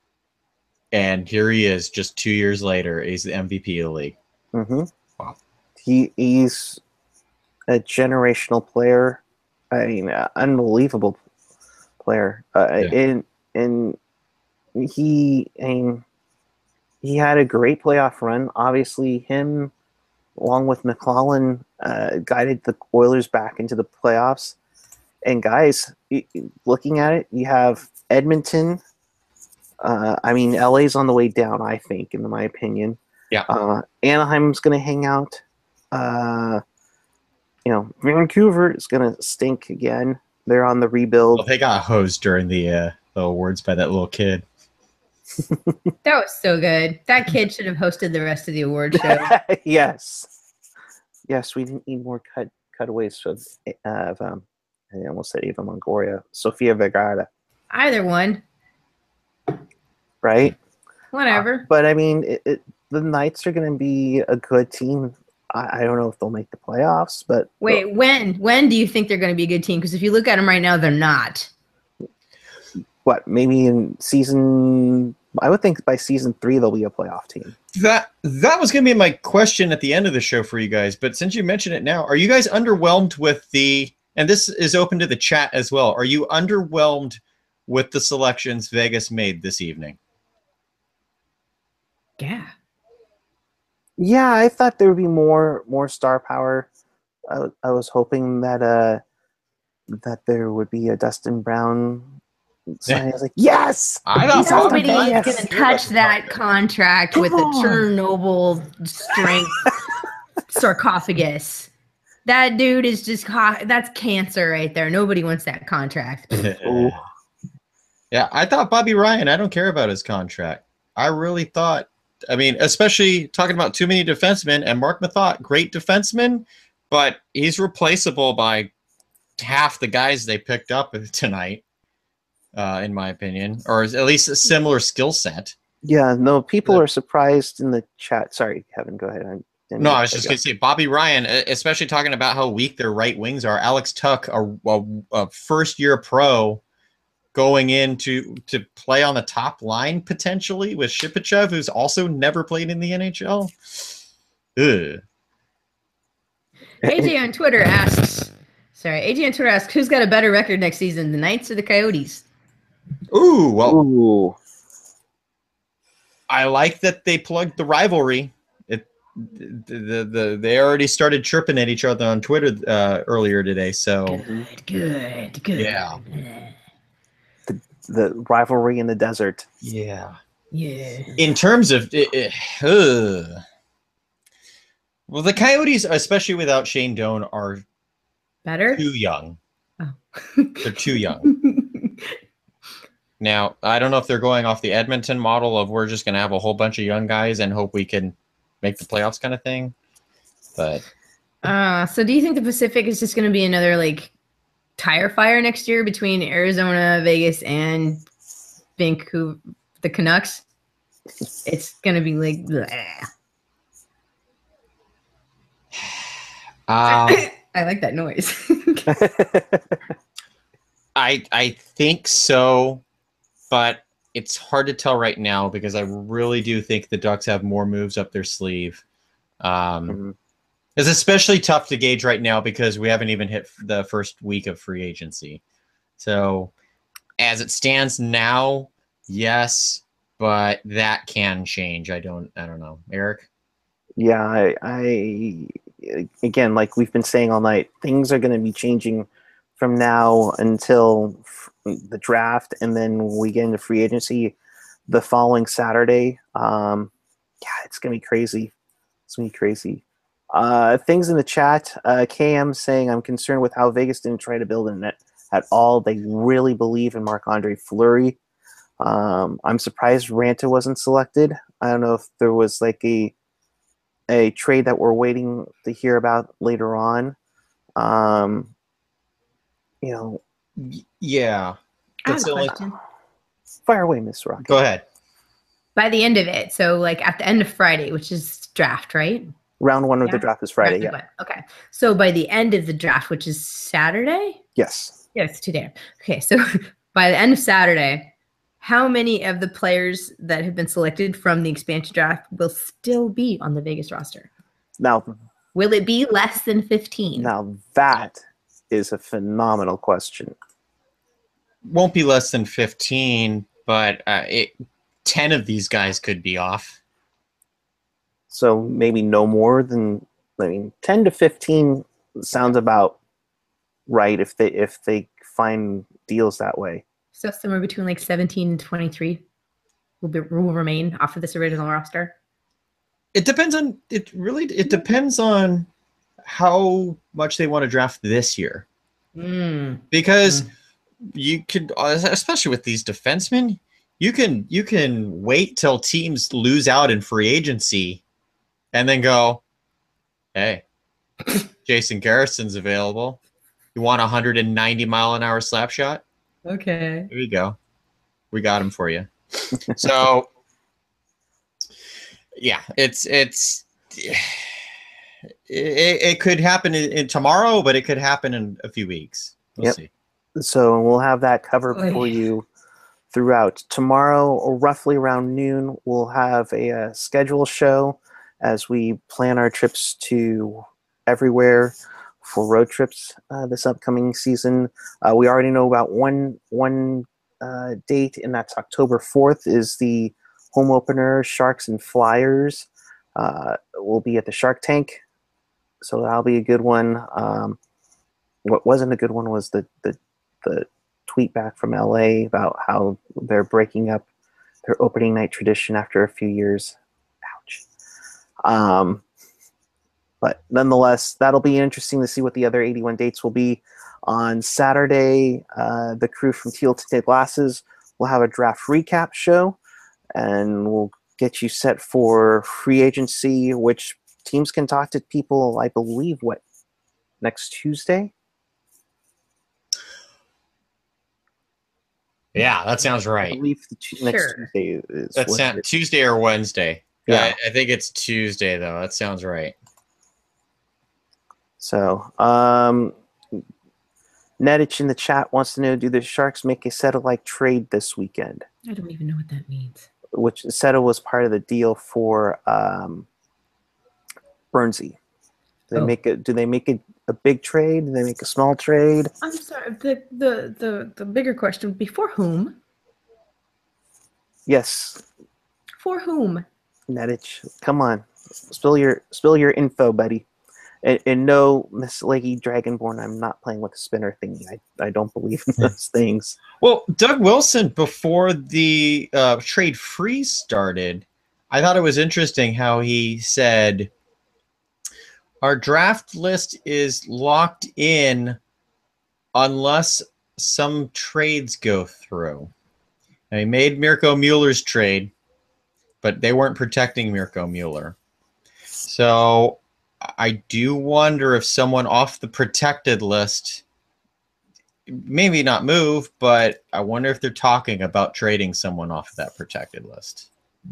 And here he is, just two years later. He's the M V P of the league. mm-hmm. Wow. he he's a generational player. I mean, uh, unbelievable player. Uh, Yeah. and and he, I mean, he had a great playoff run. Obviously, him along with McClellan, uh, guided the Oilers back into the playoffs. And guys, looking at it, you have Edmonton. Uh, I mean, L A's on the way down, I think, in my opinion. Yeah. Uh, Anaheim's going to hang out. Uh, you know, Vancouver is going to stink again. They're on the rebuild. Well, they got hosed during the, uh, the awards by that little kid. That was so good. That kid should have hosted the rest of the award show. Yes. Yes, we didn't need more cut cutaways of, of um, I almost said Eva Longoria. Sofia Vergara. Either one. Right? Whatever. Uh, but, I mean, it, it, the Knights are going to be a good team. I, I don't know if they'll make the playoffs, but... Wait, well, when? When do you think they're going to be a good team? Because if you look at them right now, they're not. What, maybe in season... I would think by season three they'll be a playoff team. That that was going to be my question at the end of the show for you guys, but since you mention it now, are you guys underwhelmed with the, and this is open to the chat as well, are you underwhelmed with the selections Vegas made this evening? Yeah. Yeah, I thought there would be more more star power. I, I was hoping that uh that there would be a Dustin Brown sign. I was like, yes! I thought Nobody Bobby is Ryan- going to touch that contract Come with on. a Chernobyl strength sarcophagus. That dude is just, co- that's cancer right there. Nobody wants that contract. Ooh. Yeah, I thought Bobby Ryan, I don't care about his contract. I really thought, I mean, especially talking about too many defensemen, and Mark Mathot, great defenseman, but he's replaceable by half the guys they picked up tonight, uh, in my opinion, or at least a similar skill set. Yeah, no, people Yeah. are surprised in the chat. Sorry, Kevin, go ahead. I didn't No, mean I was to just cut going to say Bobby Ryan, e- especially talking about how weak their right wings are. Alex Tuck, a, a, a first-year pro, going in to, to play on the top line potentially with Shipachev, who's also never played in the N H L. Ugh. A J on Twitter asks, sorry, A J on Twitter asks, who's got a better record next season, the Knights or the Coyotes? Ooh, well, Ooh. I like that they plugged the rivalry. It the, the, the they already started chirping at each other on Twitter uh, earlier today. So Good, good, good. Yeah. The rivalry in the desert. yeah. Yeah. In terms of, it, it, ugh. Well, the Coyotes, especially without Shane Doan, are Better? too young. Oh. They're too young. Now, I don't know if they're going off the Edmonton model of we're just going to have a whole bunch of young guys and hope we can make the playoffs kind of thing. But Uh, so do you think the Pacific is just going to be another like tire fire next year between Arizona, Vegas, and Vancouver, the Canucks? It's going to be like, bleh. uh, I like that noise. I I think so, but it's hard to tell right now because I really do think the Ducks have more moves up their sleeve. Um, Mhm. It's especially tough to gauge right now because we haven't even hit the first week of free agency. So as it stands now, yes, but that can change. I don't I don't know. Eric? Yeah, I, I again, like we've been saying all night, things are going to be changing from now until f- the draft, and then we get into free agency the following Saturday. Um, yeah, it's going to be crazy. It's going to be crazy. Uh, things in the chat. Uh, K M saying, I'm concerned with how Vegas didn't try to build a net at all. They really believe in Marc-Andre Fleury. Um, I'm surprised Ranta wasn't selected. I don't know if there was like a a trade that we're waiting to hear about later on. Um, you know, Y- yeah. I That's have a the only- question. fire away, Miss Rocket. Go ahead. By the end of it, so like at the end of Friday, which is draft, right? Round one of the Yeah. draft is Friday. Draft Yeah. is what? Okay. So by the end of the draft, which is Saturday? Yes. Yeah, it's today. Okay, so by the end of Saturday, how many of the players that have been selected from the expansion draft will still be on the Vegas roster? Now, Will it be less than fifteen? now that is a phenomenal question. Won't be less than fifteen, but uh, it, ten of these guys could be off. So maybe no more than I mean, ten to fifteen sounds about right if they if they find deals that way. So somewhere between like seventeen and twenty-three will be will remain off of this original roster. It depends on it. Really, it depends on how much they want to draft this year. Mm. Because Mm. you could, especially with these defensemen, you can you can wait till teams lose out in free agency, and then go, hey, Jason Garrison's available. You want a one hundred ninety mile an hour slap shot? Okay. Here you go. We got him for you. So, yeah, it's it's it, it could happen in, in tomorrow, but it could happen in a few weeks. We'll Yep. see. So we'll have that covered Oy. for you throughout. Tomorrow, or roughly around noon, we'll have a, uh schedule show as we plan our trips to everywhere for road trips uh, this upcoming season. Uh, we already know about one one uh, date, and that's October fourth is the home opener, Sharks and Flyers. Uh, we'll be at the Shark Tank, so that'll be a good one. Um, what wasn't a good one was the, the, the tweet back from L A about how they're breaking up their opening night tradition after a few years. Ouch. Um, but nonetheless, that'll be interesting to see what the other eighty-one dates will be. On Saturday, uh, the crew from Teal Tinted Glasses will have a draft recap show, and we'll get you set for free agency, which teams can talk to people, I believe, what, next Tuesday? Yeah, that sounds I right. believe the tu- next Sure. Tuesday is That's what not, it- Tuesday or Wednesday. Yeah. I, I think it's Tuesday though. That sounds right. So, um, Nedich in the chat wants to know, do the Sharks make a Settle-like trade this weekend? I don't even know what that means. Which Settle was part of the deal for um, Bernsey. Do they Oh. make a? Do they make a, a big trade? Do they make a small trade? I'm sorry. The the the the bigger question would be for whom? Yes, For whom? Nedich, come on, spill your spill your info, buddy. And, and no, Miss Leggy Dragonborn, I'm not playing with the spinner thingy. I, I don't believe in those things. Well, Doug Wilson, before the uh, trade freeze started, I thought it was interesting how he said, our draft list is locked in unless some trades go through. And he made Mirko Mueller's trade, but they weren't protecting Mirko Mueller. So I do wonder if someone off the protected list, maybe not move, but I wonder if they're talking about trading someone off that protected list.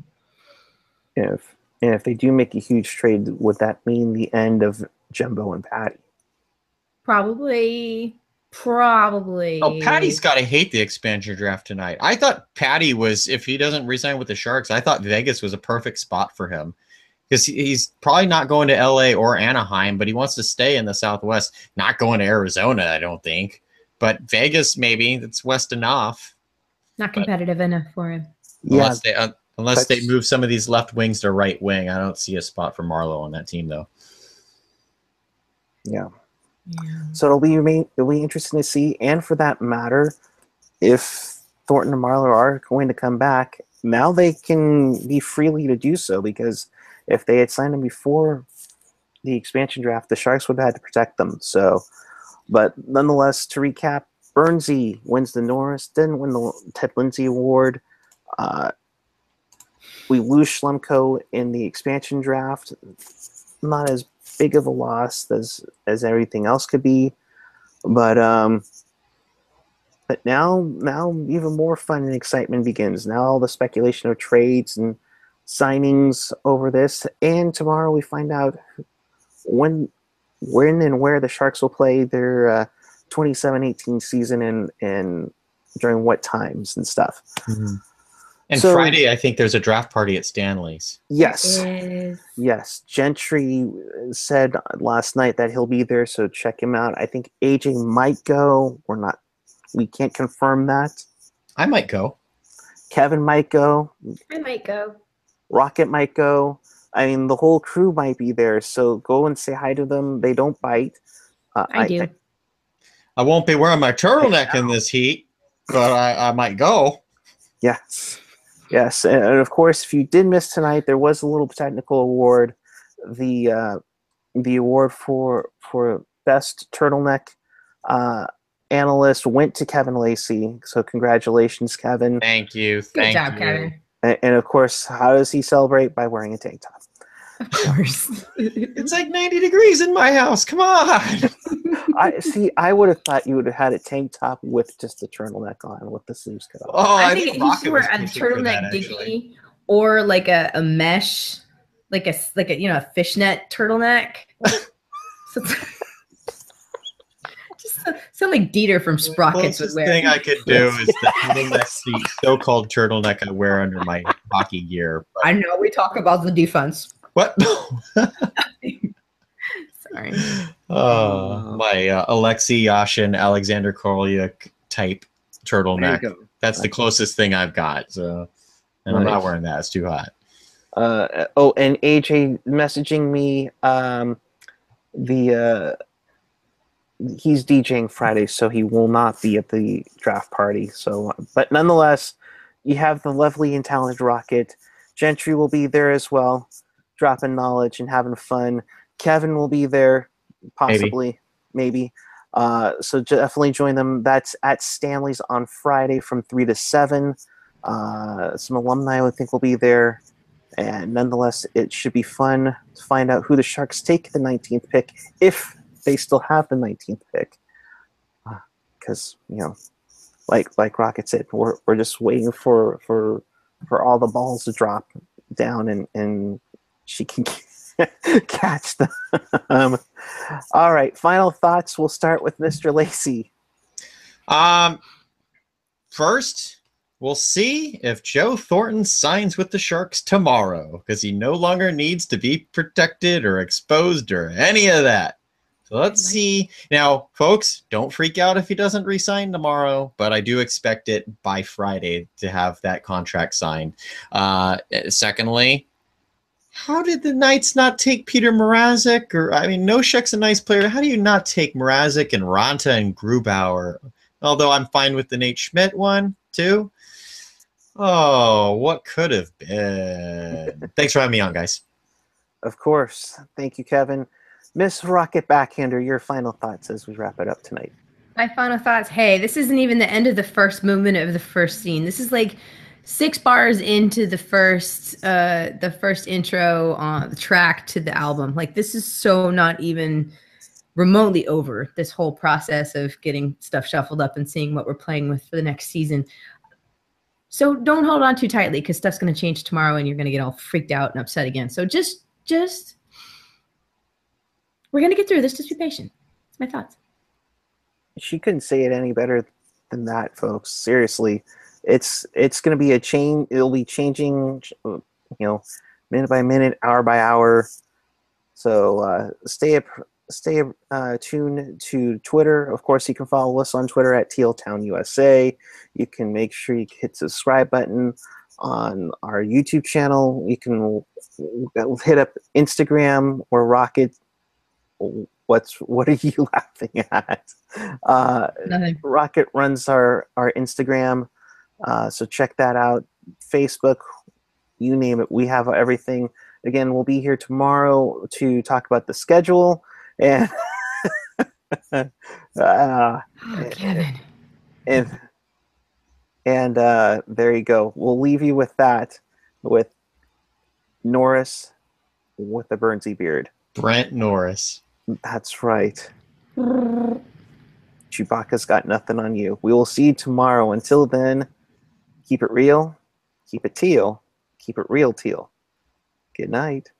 If and if they do make a huge trade, would that mean the end of Jumbo and Patty? Probably. Probably. Oh, Patty's got to hate the expansion draft tonight. I thought Patty was, if he doesn't resign with the Sharks, I thought Vegas was a perfect spot for him. Because he's probably not going to L A or Anaheim, but he wants to stay in the Southwest. Not going to Arizona, I don't think. But Vegas, maybe. That's west enough. Not competitive enough for him. Yeah, Unless they, uh, unless they that's- move some of these left wings to right wing. I don't see a spot for Marlowe on that team, though. yeah. Yeah. So it'll be remain, it'll be interesting to see, and for that matter, if Thornton and Marlowe are going to come back, now they can be freely to do so, because if they had signed them before the expansion draft, the Sharks would have had to protect them. So, but nonetheless, to recap, Bernsey wins the Norris, didn't win the Ted Lindsay Award. Uh, we lose Schlemko in the expansion draft. Not as big of a loss as as everything else could be, but um, but now now even more fun and excitement begins. Now all the speculation of trades and signings over this, and tomorrow we find out when when and where the Sharks will play their uh, twenty-seven eighteen season, and and during what times and stuff. Mm-hmm. And So- Friday, I think there's a draft party at Stanley's. Yes. Is- Yes, Gentry said last night that he'll be there, so check him out. I think A J might go. We're not, we can't confirm that. I might go. Kevin might go. I might go. Rocket might go. I mean, the whole crew might be there, so go and say hi to them. They don't bite. Uh, I do. I, I won't be wearing my turtleneck in this heat, but I, I might go. yes, yes, and, and of course, if you did miss tonight, there was a little technical award. The uh, the award for for best turtleneck uh, analyst went to Kevin Lacey. So congratulations, Kevin. Thank you. Good Thank job, you. Kevin. And, and of course, how does he celebrate? By wearing a tank top. Of course. It's like ninety degrees in my house. Come on. I see. I would have thought you would have had a tank top with just the turtleneck on, with the sleeves cut off. Oh, I, I, think he Rocket should was wear a perfect for that, turtleneck actually. dinghy or like a, a mesh, like a like a you know a fishnet turtleneck. So just so, so like Dieter from The Sprockets would closest wear. thing I could do is the turtleneck, the so-called turtleneck I wear under my hockey gear. But I know we talk about the defense. what? Sorry. Uh, my uh, Alexei Yashin, Alexander Kolyuk type turtleneck. There you go. That's the closest thing I've got. So, and I'm not Nice. wearing that. It's too hot. Uh, oh, and A J messaging me. Um, the uh, he's DJing Friday, so he will not be at the draft party. So, but nonetheless, you have the lovely and talented Rocket. Gentry will be there as well, dropping knowledge and having fun. Kevin will be there, possibly, maybe. maybe. Uh, so definitely join them. That's at Stanley's on Friday from three to seven. Uh, some alumni, I think, will be there. And nonetheless, it should be fun to find out who the Sharks take the nineteenth pick, if they still have the nineteenth pick. Because, uh, you know, like like Rocket said, we're, we're just waiting for, for for all the balls to drop down and, and she can catch them. um, all right, final thoughts. We'll start with Mister Lacey. Um, first, we'll see if Joe Thornton signs with the Sharks tomorrow, because he no longer needs to be protected or exposed or any of that. So let's see. Now, folks, don't freak out if he doesn't re-sign tomorrow, but I do expect it by Friday to have that contract signed. Uh, secondly, how did the Knights not take Peter Mrazek? Or I mean, Noshek's a nice player. How do you not take Mrazek and Ranta and Grubauer? Although I'm fine with the Nate Schmidt one too. Oh, what could have been? Thanks for having me on, guys. Of course. Thank you, Kevin. Miss Rocket Backhander, your final thoughts as we wrap it up tonight. My final thoughts. Hey, this isn't even the end of the first movement of the first scene. This is like six bars into the first, uh, the first intro on the track to the album. Like, this is so not even remotely over, this whole process of getting stuff shuffled up and seeing what we're playing with for the next season. So don't hold on too tightly, because stuff's going to change tomorrow and you're going to get all freaked out and upset again. So just, just, we're going to get through this. Just be patient. That's my thoughts. She couldn't say it any better than that, folks. Seriously, it's it's going to be a change. It'll be changing, you know, minute by minute, hour by hour. So uh, stay up, stay uh, tuned to Twitter. Of course, you can follow us on Twitter at T L Town U S A. You can make sure you hit the subscribe button on our YouTube channel. You can hit up Instagram or Rocket. What's what are you laughing at? Uh, Nothing. Rocket runs our our Instagram, uh, so check that out. Facebook, you name it, we have everything. Again, we'll be here tomorrow to talk about the schedule and uh, Oh, Kevin. and and uh, there you go. We'll leave you with that, with Norris with the Burnsy beard. Brent Norris. That's right. Chewbacca's got nothing on you. We will see you tomorrow. Until then, keep it real, keep it teal, keep it real teal. Good night.